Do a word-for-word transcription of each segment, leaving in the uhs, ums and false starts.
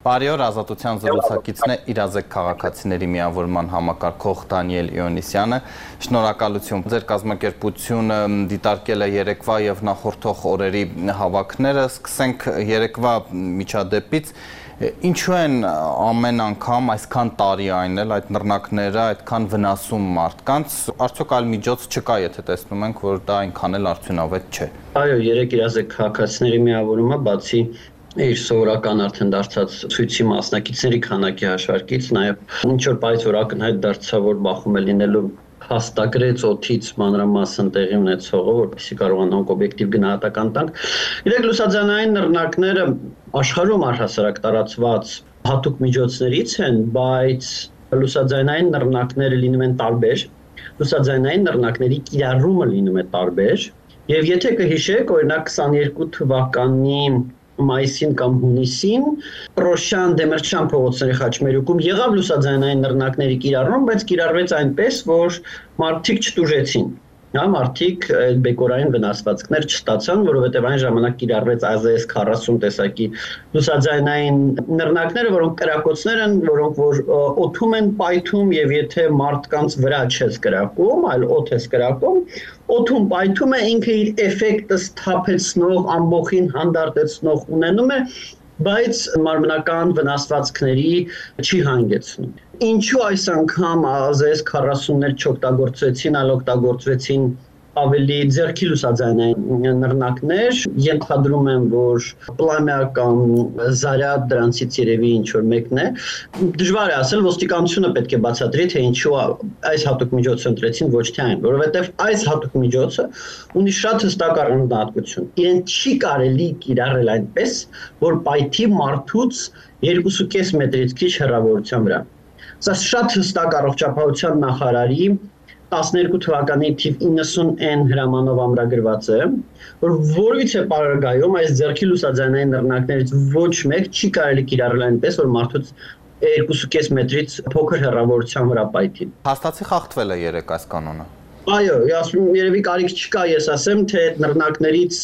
Բարի օր, Ազատության զրուցակիցն է իրազեկ քաղաքացիների միավորման համակարգող Դանիել Իոնիսյանը։ Շնորհակալություն։ Ձեր կազմակերպությունը դիտարկել է երեկվա եւ նախորդող օրերի հավաքները։ Սկսենք երեկվա միջադեպից։ Ինչու են ամեն անգամ այսքան տարի այն էլ այդ նռնակները այդքան վնասում մարդկանց, արդյոք այլ միջոց չկա, եթե տեսնում ենք, որ դա այնքան էլ արդյունավետ չէ։ Այո, երեք իրազեկ քաղաքացիների միավորումը բացի իր սովորական արդեն դարձած ցույցի մասնակիցների քանակի հաշվարկից, նաև ինչ որ բայց որ ակնհայտ դարձավ, որ բախում է լինելու հաստագրեց օդից մանրամասն տեղի ունեցողը, որպեսզի կարողանանք օբյեկտիվ գնահատական տանք։ Գիտեք, լուսաձանային նռնակները աշխարհում առհասարակ տարածված հատուկ միջոցներից են, բայց լուսաձայնային նռնակները լինում են տարբեր, լուսաձայնային նռնակների կիրառումը լինում է տարբեր, եւ եթե կհիշեք, օրինակ քսաներկու թվականի մայիսին կամ հունիսին Պրոշյան Դեմերչյան փողոցների խաչմերուկում եղավ լուսաձայնային նռնակների կիրառում, բայց կիրառվեց այնպես, որ մարդիկ չտուժեցին։ Հա, մարդիկ բեկորային վնասվածքներ չստացան, որովհետև այն ժամանակ կիրառվեց ա զե էս քառասուն տեսակի լուսաձայնային նռնակները, որոնք կրակոցներ են, որոնք որ օդում են պայթում եւ եթե մարդկանց վրա չես կրակում, այլ օդ ես կրակում, օդում պայթում է, ինքը իր էֆեկտը սթափեցնող, ամբողջին հանդարտեցնող ունենում է, բայց մարմնական վնասվածքների չի հանգեցնում։ Ինչու այս անգամ ա զե էս քառասուններ չօգտագործվեցին, այլ օգտագործվեցին ավելի ձեռքի լուսաձայնային նռնակներ, ենթադրում եմ, որ պլամյա կամ զարյատ դրանցից երևի ինչ-որ մեկն է։ Դժվար է ասել, ոստիկանությունը պետք է բացատրի, թե ինչու այս հատուկ միջոցը ընտրեցին, ոչ թե այն, որովհետև այս հատուկ միջոցը ունի շատ հստակ առանձնահատկություն։ Իրեն չի կարելի կիրառել այնպես, որ պայթի մարդուց երկուսուկես մետրից քիչ հեռավորության վրա։ Սա շատ հստակ առողջապահության նախարարի տասներկու թվականի թիվ իննսուն էն հրամանով ամրագրված է, որ որևիցե պարագայում այս ձեռքի լուսաձայնային նռնակներից ոչ մեկ չի կարելի կիրառել այնպես, որ մարդուց երկուսուկես մետրից փոքր հեռավորության վրա պայթի։ Հաստացի խախտվել է երեք այս կանոնը։ Այո, ասում երևի կարիք չկա, ես ասեմ, թե այդ նռնակներից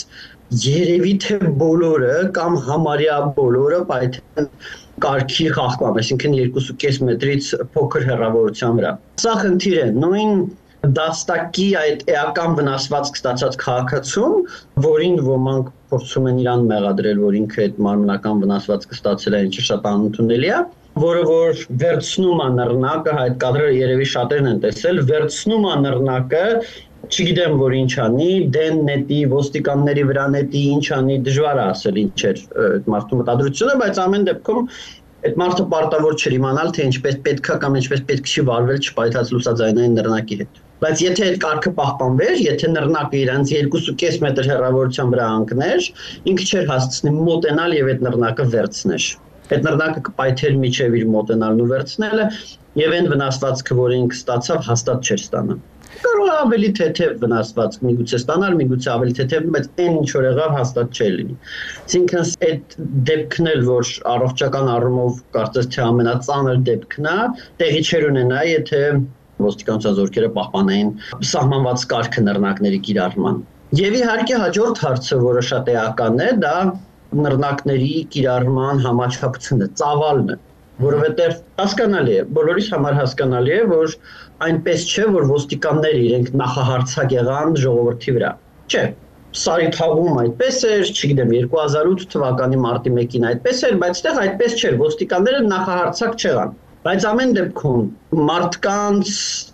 երևի թե բոլորը կամ համարյա բոլորը պայթեն կարգի խախտմամբ, այսինքն երկուսուկես մետրից փոքր հեռավորության վրա։ Սա խնդիր է, նույն դաստակի այդ էական վնասվածք ստացած քաղաքացուն, որին ոմանք փորձում են իրան մեղադրել, որ ինքը այդ մարմնական վնասվածքը ստացել է, ինչը շատ անընդունելի է, որը որ վերցնում է նռնակը, այդ կադրերը երևի շատերն են տեսել, վերցնում է նռնակը, չգիտեմ որ ինչ անի, դեն նետի, ոստիկանների վրա նետի, ինչ անի, դժվար է ասել ինչ էր այդ մարդու մտադրությունը, բայց ամեն դեպքում այդ մարդը պարտավոր չէր իմանալ, թե ինչպես պետք է կամ ինչպես պետք չի վարվել չպայթած լուսաձայնային նռնակի հետ։ Բայց եթե այդ կարգը պահպանվեր, եթե նռնակը իրանց երկուսուկես մետր հեռավորության վրա ընկներ, ինքը չէր հասցնի մոտենալ եւ այդ նռնակը վերցներ։ Այդ նռնակը կպայթեր միջև իր մոտենալն ու վերցնելը եւ այն վնասվածքը, որ ինքը ստացավ, հաստատ չէր ստանա։ Կարող է ավելի թեթև վնասվածք միգուցե ստանալ, միգուցե ավելի թեթև, բայց այն ինչ որ եղավ հաստատ չէ լինի։ Այսինքն այդ դեպքն էլ, որ առողջական առումով կարծես թե ամենածանր դեպքն է, տեղի չէր ունենա, եթե ոստիկանության զորքերը պահպանեին սահմանված կարգը նռնակների կիրառման։ Եվ իհարկե հաջորդ հարցը, որը շատ էական է, դա նռնակների կիրառման համաչափությունը, ծավալն է, որովհետև հասկանալի է, բոլորիս համար հասկանալի է, որ այնպես չէ, որ ոստիկանները իրենք նախահարցակ եղան ժողովրդի վրա։ Չէ, Սարիթաղում այդպես էր, չգիտեմ, երկու հազար ութ թվականի մարտի մեկին այդպես էր, բայց այդտեղ այդպես չէր, ոստիկանները նախահարցակ չեղան։ Բայց ամեն դեպքում մարդկանց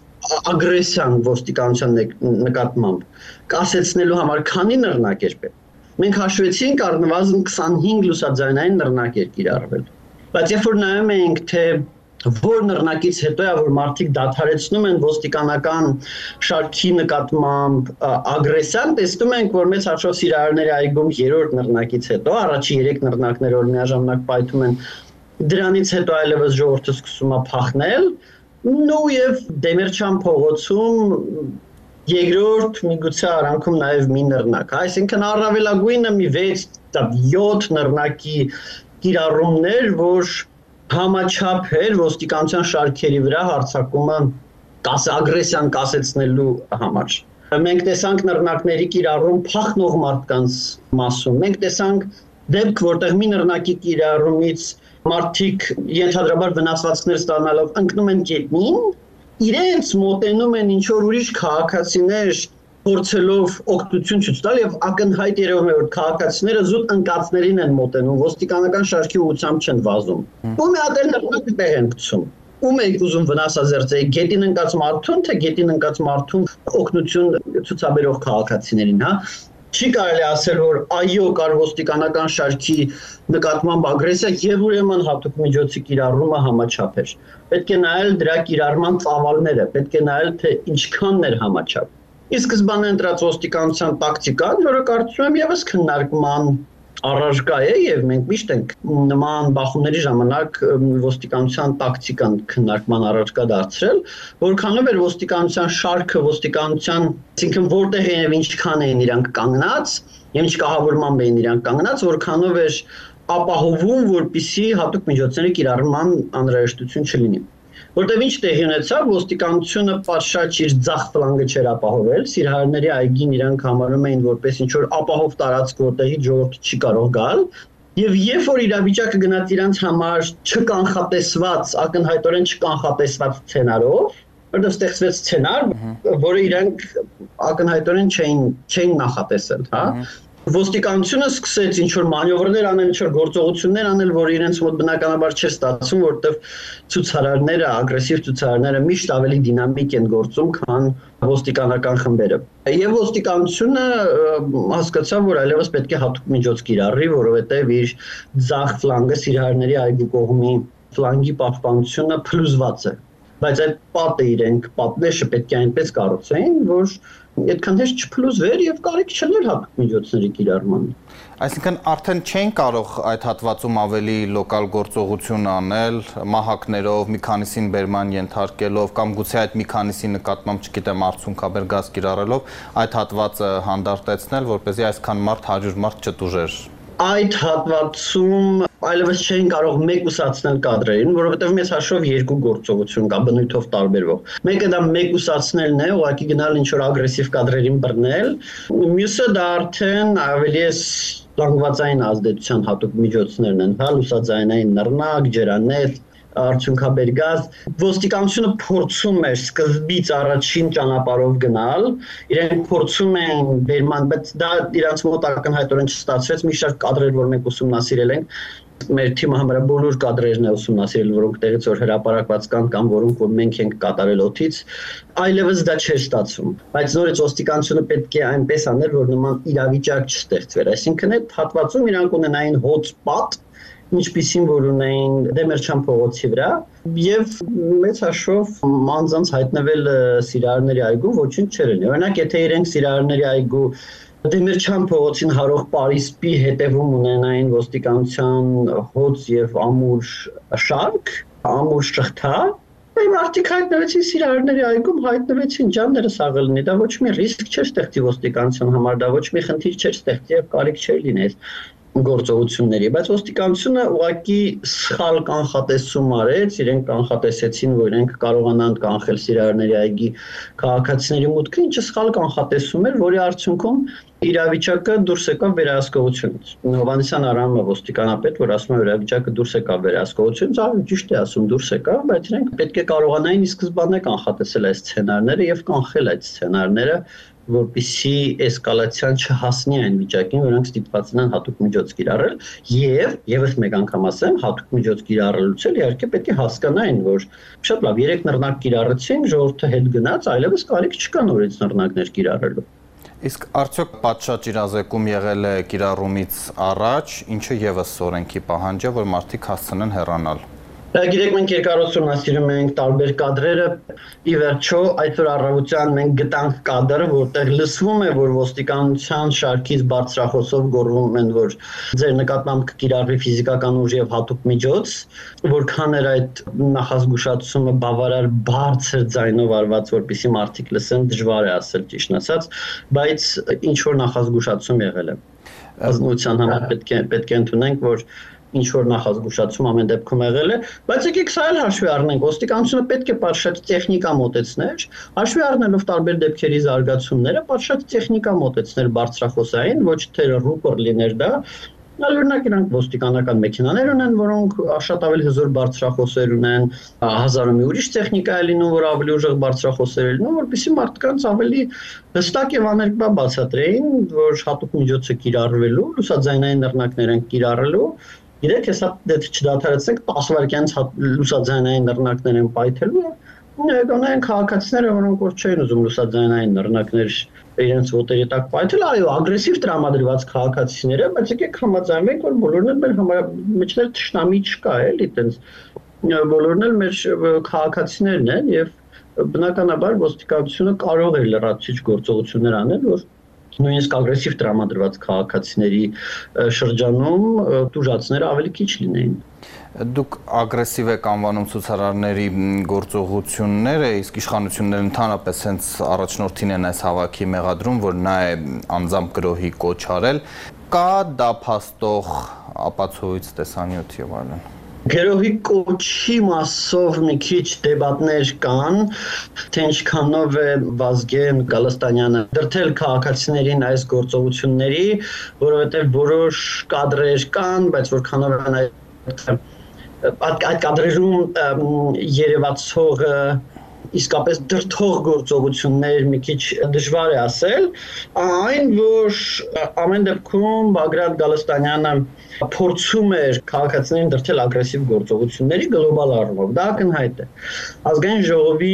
ագրեսիան ոստիկանության նկատմամբ կասեցնելու համար քանի նռնակ էր պետք։ Մենք հաշվեցինք առնվազն քսանհինգ լուսաձայնային նռնակ էր կիրառվել։ Բայց երբ որ նայում էինք, թե որ նռնակից հետո է, որ մարդիկ դադարեցնում են ոստիկանական շարքի նկատմամբ ագրեսիան, տեսնում ենք, որ մեծ հաշվով Սիրահարների այգում երրորդ նռնակից հետո, առաջի երեք նռնակները որ միաժամանակ պայթում են, դրանից հետո այլևս ժողովուրդը սկսում է փախնել, ու եւ Դեմերչյան փողոցում երկրորդ միգուցե արանքում նաեւ մի նռնակ, այսինքն առավելագույնը մի վեց յոթ նռնակի կիրառումներ, որ համաչափ էր ոստիկանության շարքերի վրա հարձակումը ագրեսիան կասեցնելու համար։ Մենք տեսանք նռնակների կիրառում փախնող մարդկանց մասում։ Մենք տեսանք դեպք, որտեղ մի նռնակի կիրառումից մարդիկ ենթադրաբար վնասվածքներ ստանալով ընկնում են գետնին, իրենց մոտենում են ինչ որ ուրիշ քաղաքացիներ փորձելով օգնություն ցույց տալ եւ ակնհայտ երևում է որ քաղաքացիները զուտ ընկածներին են մոտենում, ոստիկանական շարքի ուղղությամբ չեն վազում։ Ու մի հատ էլ նրանք տեղ են գցում։ Ում եք ուզում վնասազերծել, գետին ընկած մարդուն, թե գետին ընկած մարդուն օգնություն ցուցաբերող քաղաքացիներին, հա։ Չի կարելի ասել, որ այո, կար ոստիկանական շարքի նկատմամբ ագրեսիա եւ ուրեմն հատուկ միջոցի կիրառումը համաչափ էր։ Պետք է նայել դրա կիրառման ծավալները, պետք է նայել թե ինչքանն էր համաչափ։ Ի սկզբանե ընտրած ոստիկանության տակտիկան, որը կարծում եմ եւս քննարկման առարկա է եւ մենք միշտ ենք նման բախումների ժամանակ ոստիկանության տակտիկան քննարկման առարկա դարձրել, որքանով էր ոստիկանության շարքը, ոստիկանության, այսինքն որտեղ եւ ինչքան էին իրանք կանգնած, եւ ինչ կահավորմամբ էին իրանք կանգնած, որքանով էր ապահովում, որպիսի հատուկ միջոցների կիրառման անհրաժեշտություն չլինի։ Որտեղ ինչ տեղի ունեցավ, ոստիկանությունը պատշաճ իր ձախ ֆլանգը չէր ապահովել, Սիրահարների այգին իրանք համարում էին որպես ինչ որ ապահով տարածք, որտեղից ժողովուրդը չի կարող գալ, եւ երբ որ իրավիճակը գնաց իրանց համար չկանխատեսված, ակնհայտորեն չկանխատեսված սցենարով, որտեղ ստեղծվեց սցենար, որը իրանք ակնհայտորեն չէին չէին նախատեսել, հա։ Ոստիկանությունը սկսեց ինչ որ մանևրներ անել, ինչ որ գործողություններ անել, որ իրենց մոտ բնականաբար չէր ստացվում, որտեղ ցուցարարները, ագրեսիվ ցուցարարները միշտ ավելի դինամիկ են գործում, քան ոստիկանական խմբերը։ Եվ ոստիկանությունը հասկացավ, որ այլևս պետք է հատուկ միջոց կիրառի, որովհետև իր ձախ ֆլանգը Սիրահարների այգու կողմի ֆլանգի պահպանությունը փլուզված է։ Բայց այդ պատը իրենք, պատնեշը պետք է այնպես կառուցեին, որ այդքան հեշտ չփլուզվեր եւ կարիք չլներ հատուկ միջոցների կիրառման։ Այսինքն արդեն չեն կարող այդ հատվածում ավելի լոկալ գործողություն անել, մահակներով, մի քանիսին բերման ենթարկելով կամ գուցե այդ մի քանիսի նկատմամբ, չգիտեմ, արդյունքաբեր գազ կիրառելով, այդ հատվածը հանդարտեցնել, որպեսզի այսքան մարդ հարյուր մարդ չտուժեր։ Այդ հատվածում այլևս չէին կարող մեկուսացնել կադրերին, որովհետև մեծ հաշվով երկու գործողություն կա բնույթով տարբերվող։ Մեկը դա մեկուսացնելն է, ուղղակի գնալ ինչ որ ագրեսիվ կադրերին բռնել, մյուսը դա արդեն ավելի զանգվածային ազդեցության հատուկ միջոցներն են, հա, լուսաձայնային նռնակ, ջրանետ, արդյունքաբեր գազ, ոստիկանությունը փորձում էր սկզբից առաջին ճանապարհով գնալ, իրենք փորձում են բերման, բայց դա իրանց մոտ ակնհայտորեն չստացվեց, մի շարք կադրեր, որ մենք ուսումնասիրել ենք, մեր թիմը համարյա բոլոր կադրերն է ուսումնասիրել, որոնք տեղից որ հրապարակված կան կամ որոնք որ մենք ենք կատարել օդից, այլևս դա չէր ստացվում, բայց նորից ոստիկանությունը պետք է այնպես աներ, որ նման իրավիճակ չստեղծվեր, այսինքն այդ հատվածում իրանք ունենային հոտ-սպոտ, ինչպիսին որ ունեին Դեմերչյան փողոցի վրա եւ մեծ հաշվով անձանց հայտնվել Սիրահարների այգում ոչինչ չէր լինի։ Օրինակ, եթե իրենք Սիրահարների այգու Դեմերչյան փողոցին հարող Պարիսպի հետևում ունենային ոստիկանության հոց եւ ամուր շարք, ամուր շղթա, Այն մարդիկ հայտնվեցին Սիրահարների այգում, հայտնվեցին ջանները սաղը լինի, դա ոչ մի ռիսկ չէր ստեղծի ոստիկանության համար, դա ոչ մի խնդիր չէր ստեղծի եւ կարիք չէր լինել գործողությունների, բայց ոստիկանությունը ուղղակի սխալ կանխատեսում արեց, իրենք կանխատեսեցին, որ իրենք կարողանան կանխել Սիրահարների այգի քաղաքացիների մուտքը, ինչը սխալ կանխատեսում էր, որի արդյունքում իրավիճակը դուրս եկավ վերահսկողությունից։ Հովհաննիսյան Արամը ոստիկանապետ, որ ասում է իրավիճակը դուրս եկավ վերահսկողությունից, այո, ճիշտ է ասում, դուրս եկավ, բայց իրենք պետք է կարողանային ի սկզբանե կանխատեսել այս սցենարները եւ կանխել այդ սցենարները, որպեսզի էսկալացիան չհասնի այն վիճակին, որոնք ստիպված են հատուկ միջոց կիրառել, եւ եւս մեկ անգամ ասեմ, հատուկ միջոց կիրառելուց էլ իհարկե պետք է հասկանային, որ շատ լավ, երեք նռնակ կիրառեցին, ժողովուրդը հետ գնաց, այլևս կարիք չկա նորից նռնակներ կիրառելու։ Իսկ արդյոք պատշաճ իրազեկում եղել է կիրառումից առաջ, ինչը եւս օրենքի պահանջ է, որ մարդիկ հասցնեն հեռանալ։ Գիտեք, մենք երկար ուսումնասիրում ենք տարբեր կադրերը, ի վերջո այսօր առավոտյան մենք գտանք կադր, որտեղ լսվում է, որ ոստիկանության շարքից բարձրախոսով գոռում են, որ ձեր նկատմամբ կկիրառվի ֆիզիկական ուժ եւ հատուկ միջոց, որքան էր այդ նախազգուշացումը բավարար բարձր ձայնով արված, որպեսզի մարդիկ լսեն, դժվար է ասել ճիշտն ասած, բայց ինչ որ նախազգուշացում եղել է։ Ազնվության համար պետք է պետք է ընդունենք, որ ինչ որ նախազգուշացում ամեն դեպքում եղել է, բայց եկեք սա էլ հաշվի առնենք, ոստիկանությունը պետք է պատշաճ տեխնիկա մոտեցներ, հաշվի առնելով տարբեր դեպքերի զարգացումները, պատշաճ տեխնիկա մոտեցներ բարձրախոսային, ոչ թե ռուպոր լիներ դա, Օրինակ իրանք ոստիկանական մեքենաներ ունեն, որոնք շատ ավելի հզոր բարձրախոսեր ունեն, հազար ու մի ուրիշ տեխնիկա է լինում, որ ավելի ուժեղ բարձրախոսեր է լինում, որպեսզի մարդկանց ավելի հստակ եւ աներկբա բացատրեին, որ հատուկ միջոցը կիրառվելու, լուսաձայնային նռնակներ են կիրառելու։ Գիտեք, հեսա դե չդադարեցնենք տասը վայրկյանից լուսաձայնային նռնակներ են պայթելու, գոնեն քաղաքացիները, որոնք որ չեն ուզում լուսաձայնային նռնակներ իրենց ոտերի տակ պայթել, այո, ագրեսիվ տրամադրված քաղաքացիները, բայց եկեք համաձայնվենք, որ բոլորն էլ մեր մեջներ թշնամի չկա, էլի, այտենց բոլորն էլ մեր քաղաքացիներն են եւ բնականաբար ոստիկանությունը կարող է լրացուցիչ գործողություններ անել, որ նույնիսկ ագրեսիվ տրամադրված քաղաքացիների շրջանում տուժածները ավելի քիչ լինեին։ Դուք ագրեսիվ եք անվանում ցուցարարների գործողությունները, իսկ իշխանությունները ընդհանրապես հենց առաջնորդին են այս հավաքի մեղադրում, որ նա է անձամբ գրոհի կոչ արել, կա դա փաստող ապացույց, տեսանյութ եւ այլն։ Գրոհի կոչի մասով մի քիչ դեբատներ կան, թե ինչքանով է Վազգեն Գալստանյանը դրդել քաղաքացիներին այս գործողությունների, որովհետև որոշ կադրեր կան, բայց որքանով են այդ կադրերում երևացող իսկապես դրդող գործողություններ մի քիչ դժվար է ասել, այն որ ամեն դեպքում Բագրատ Գալստանյանը փորձում էր քաղաքացիներին դրդել ագրեսիվ գործողությունների գլոբալ առումով, դա ակնհայտ է։ Ազգային ժողովի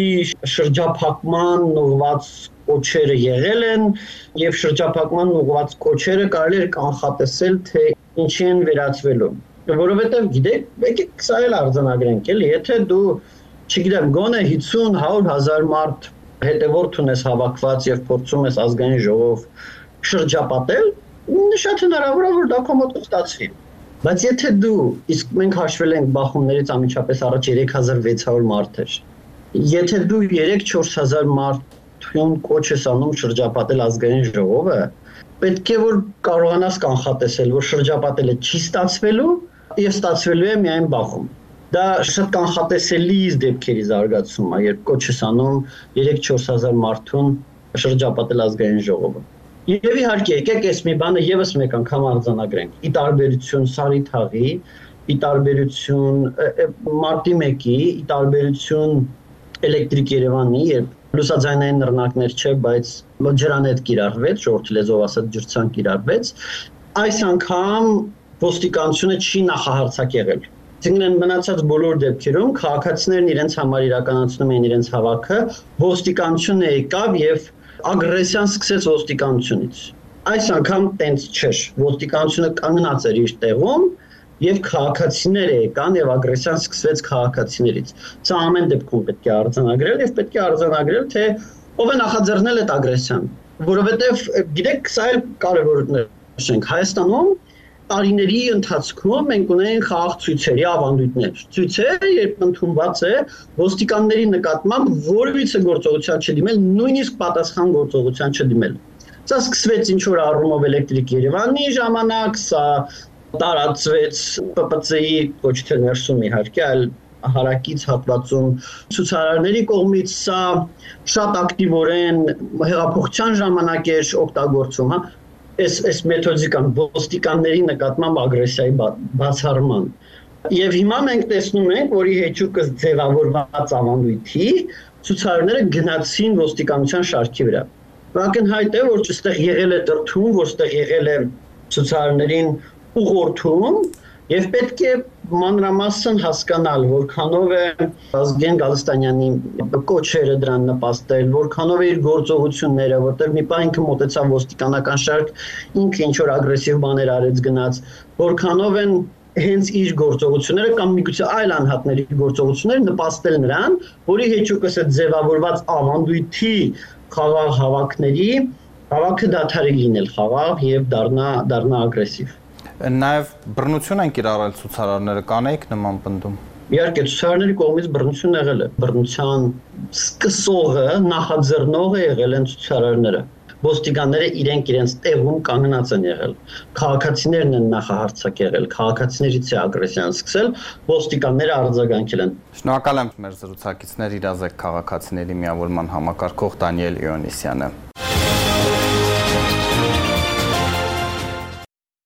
շրջափակման ուղղված կոչերը եղել են եւ շրջափակման ուղղված կոչերը կարելի է կանխատեսել, թե ինչի են վերածվելու, որովհետեւ գիտեք, եկեք սա էլ արձանագրենք, էլի, եթե դու չգիտեմ, գոնե հիսուն հարյուր հազար մարդ հետևորդ ունես հավաքված եւ փորձում ես ազգային ժողով շրջապատել, շատ հնարավոր է որ դա քո մոտ կստացվի։ Բայց եթե դու, իսկ մենք հաշվել ենք բախումներից անմիջապես առաջ երեք հազար վեց հարյուր մարդ էր, եթե դու երեք-չորս հազար մարդուն կոչ ես անում շրջապատել ազգային ժողովը, պետք է որ կարողանաս կանխատեսել, որ շրջապատելը չի ստացվելու եւ ստացվելու է միայն բախում։ Դա շատ կանխատեսելի դեպքերի զարգացում է, երբ կոչ ես անում երեք-չորս հազար մարդուն շրջապատել ազգային ժողովը։ Եվ իհարկե, եկեք այս մի բանը եւս մեկ անգամ արձանագրենք։ Ի տարբերություն Սարիթաղի, ի տարբերություն մարտի մեկի, ի տարբերություն Էլեկտրիկ Երևանի, երբ լուսաձայնային նռնակներ չէ, բայց ջրանետ կիրառվեց, ժողովրդի լեզվով ասած ջրցան կիրառվեց, այս անգամ ոստիկանությունը չի նախահարցակ եղել։ Այսինքն մնացած բոլոր դեպքերում քաղաքացիներն իրենց համար իրականացնում են իրենց հավաքը, ոստիկանությունը եկավ եւ ագրեսիան սկսեց ոստիկանությունից։ Այս անգամ տենց չէր, ոստիկանությունը կանգնած էր իր տեղում եւ քաղաքացիները եկան եւ ագրեսիան սկսվեց քաղաքացիներից։ Սա ամեն դեպքում պետք է արձանագրել եւ պետք է արձանագրել, թե ով է նախաձեռնել այդ ագրեսիան, որովհետեւ գիտեք, սա էլ կարեւոր նշենք, Հայաստանում տարիների ընթացքում մենք ունենք խաղաղ ցույցերի ավանդույթներ։ Ցույցեր, երբ ընդունված է ոստիկանների նկատմամբ որևիցե գործողության չդիմել, նույնիսկ պատասխան գործողության չդիմել։ Սա սկսվեց ինչ որ առումով Էլեկտրիկ Երևանի ժամանակ, սա տարածվեց Պ Պ Ց-ի ոչ թե ներսում իհարկե, այլ հարակից հատվածում ցուցարարների կողմից, սա շատ ակտիվորեն հեղափոխության ժամանակ էր օգտագործում, հա։ Այս այս մեթոդիկան ոստիկանների նկատմամբ ագրեսիայի բացառման։ Եվ հիմա մենք տեսնում ենք, որի հեճուկը ձևավորված ավանդույթի ցուցարարները գնացին ոստիկանության շարքի վրա։ Ակնհայտ է, որ այստեղ եղել է դրդում, որ այստեղ եղել է ցուցարարներին ուղղորդում, եւ պետք է մանրամասն հասկանալ, որքանով է Ազգեն Գալստանյանի կոչերը դրան նպաստել, որքանով է իր գործողությունները, որտեղ մի պահ ինքը մոտեցավ ոստիկանական շարք, ինքը ինչ որ ագրեսիվ բաներ արեց գնաց, որքանով են հենց իր գործողությունները կամ միգուցե այլ անհատների գործողությունները նպաստել նրան, որի հեճուկս է ձևավորված ավանդույթի խաղաղ հավաքների, հավաքը դադարի լինել խաղաղ եւ դառնա դառնա ագրեսիվ։ Նաև բռնություն են կիրառել ցուցարարները, կանեիք նման պնդում։ Իհարկե, ցուցարարների կողմից բռնություն եղել է։ Բռնության սկսողը, նախաձեռնողը եղել են ցուցարարները։ Ոստիկանները իրենք իրենց տեղում կանգնած են եղել։ Քաղաքացիներն են նախահարցակ եղել, քաղաքացիներից է ագրեսիան սկսել, ոստիկանները արձագանքել են։ Շնորհակալ եմ մեր զրուցակիցներ Իրազեկ քաղաքացիների միավորման համակարգող Դանիել Իոնիսյանը։